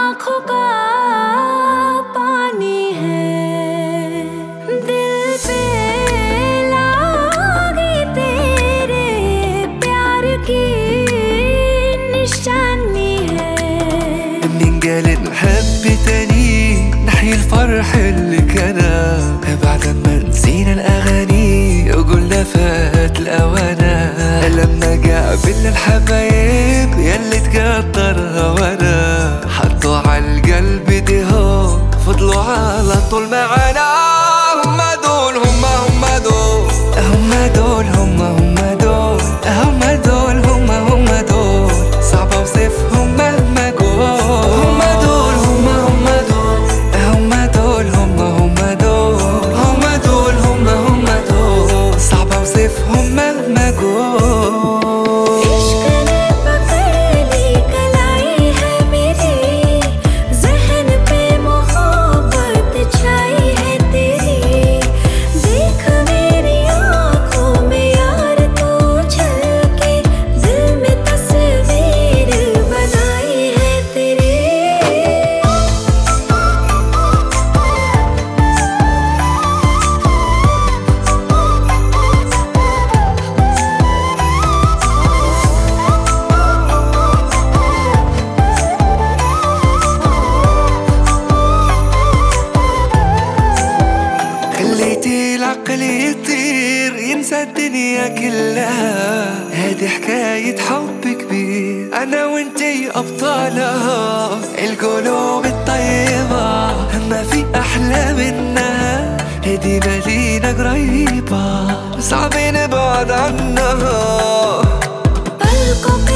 आँखों का पानी है, दिल पे लागी तेरे प्यार की निशानी है. مين قال نحب تاني نحيي الفرح اللي كان بعد ما نسينا الأغاني وقلنا فات الأوانة. لما قابلنا الحبايب يلي تقدر هوانا حطوا عالقلب ايديهم فضلوا على طول معانا. هما دول هما دول هما دول هما دول هما دول هما دول صعب اوصفهم مهما قول. هما دول هما دول هما دول هما دول هما دول هما دول صعب اوصفهم مهما قول. خليتي العقل يطير ينسى الدنيا كلها. هذه حكاية حب كبير أنا وانتي أبطالها. القلوب الطيبة ما في أحلى منها. هدي مدينة قريبة صعب نبعد عنها.